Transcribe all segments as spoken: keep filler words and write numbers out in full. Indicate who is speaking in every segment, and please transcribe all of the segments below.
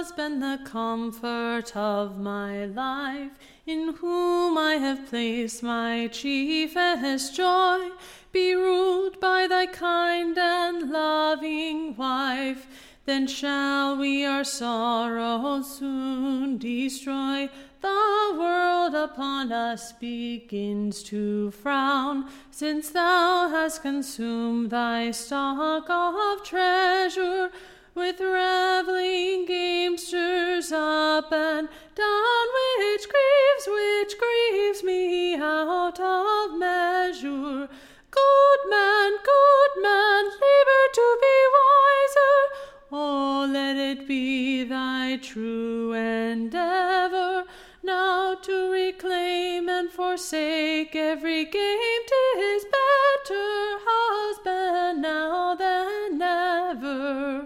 Speaker 1: husband, the comfort of my life, in whom I have placed my chiefest joy, be ruled by thy kind and loving wife. Then shall we our sorrows soon destroy. The world upon us begins to frown, since thou hast consumed thy stock of treasure with reveling gamesters up and down, which grieves, which grieves me out of measure. Good man, good man, labor to be wiser. Oh, let it be thy true endeavor now to reclaim and forsake every game. 'Tis better, husband, now than ever.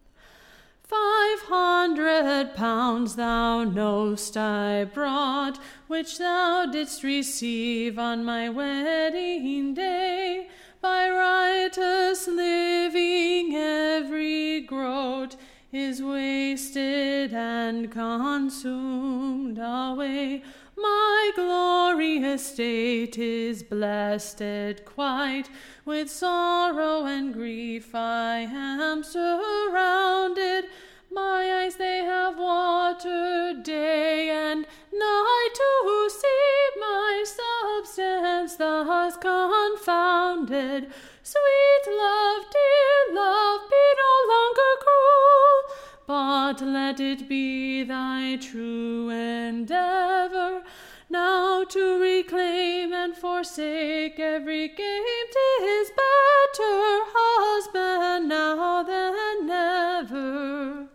Speaker 1: Five hundred pounds thou know'st I brought, which thou didst receive on my wedding day. By riotous living every groat is wasted and consumed away. My glorious state is blasted quite. With sorrow and grief I am surrounded. My eyes they have watered day and night to see my substance thus confounded. Sweet love, dear love, be no longer cruel, but let it be thy true endeavor now to reclaim and forsake every game. 'Tis better, husband, now than ever.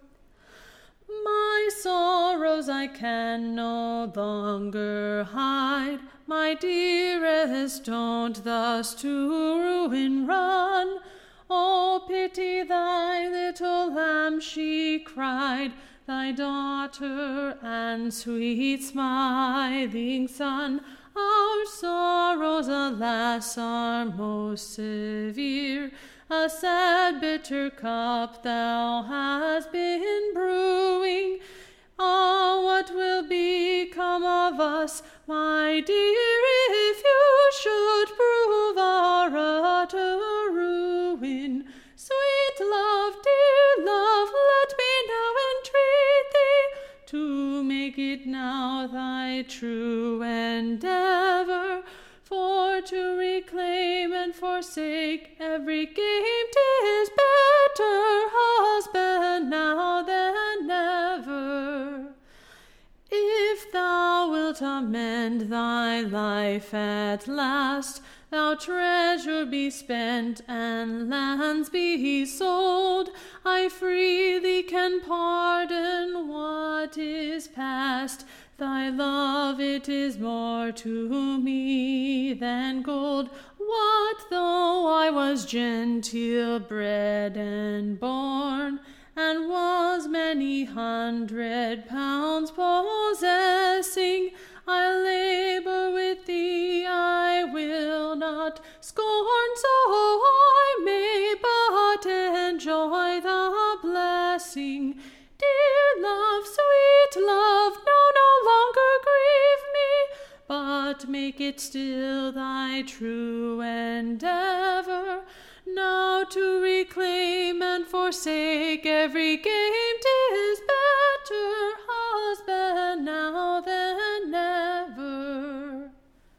Speaker 1: My sorrows I can no longer hide. My dearest, don't thus to ruin run. Oh, pity thy little lamb, she cried, thy daughter and sweet smiling son. Our sorrows, alas, are most severe. A sad bitter cup thou hast been brewing. Ah, what will become of us, my dear, if you should prove our utter ruin? Sweet love, dear love, let me now entreat thee to make it now thy true endeavor, for to reclaim and forsake every game. 'Tis better, husband, now than ever. If thou wilt amend thy life at last, thou treasure be spent and lands be sold, I freely can pardon what is past. Thy love, it is more to me than gold. What though I was genteel bred and born, and was many hundred pounds possessing? I labor with thee, I will not scorn, so I may but enjoy the blessing. Dear love, sweet love, now no longer grieve me, but make it still thy true endeavor now to reclaim and forsake every game. 'Tis better, husband, now than ever.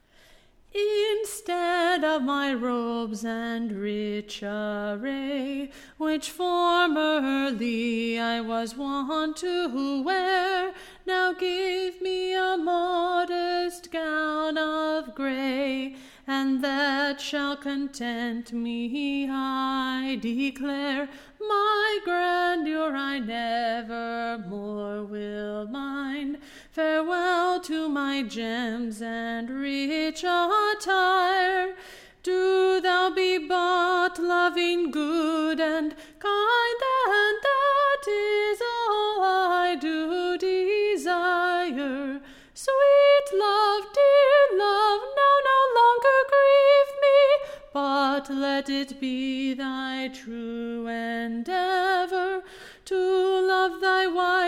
Speaker 1: Instead of my robes and rich array, which formerly I was wont to wear, now give me a modest gown of grey, and that shall content me, I declare. My grandeur I never more will mind. Farewell to my gems and rich attire. Do thou be but loving, good, and kind, and that is all I do desire. Sweet love, dear love, now no longer grieve me, but let it be thy true endeavor to love thy wife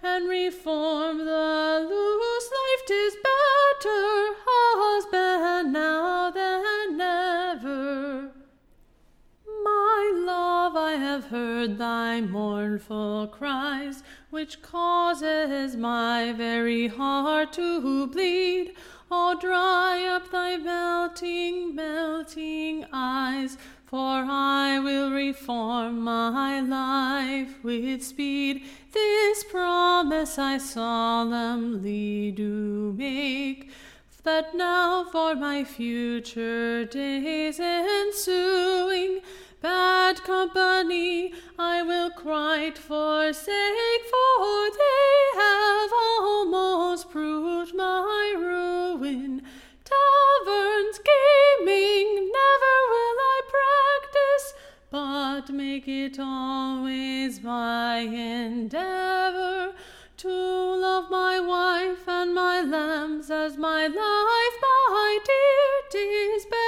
Speaker 1: and reform the loose life. 'Tis better, husband, now than never. My love, I have heard thy mournful cries, which causes my very heart to bleed. Oh, dry up thy melting, melting eyes, for I will reform my life with speed. This promise I solemnly do make, that now for my future days ensuing, bad company I will quite forsake, for they have almost proved my ruin. Taverns, gaming, never will I practice, but make it always my endeavor to love my wife and my lambs as my life, my dear. 'Tis better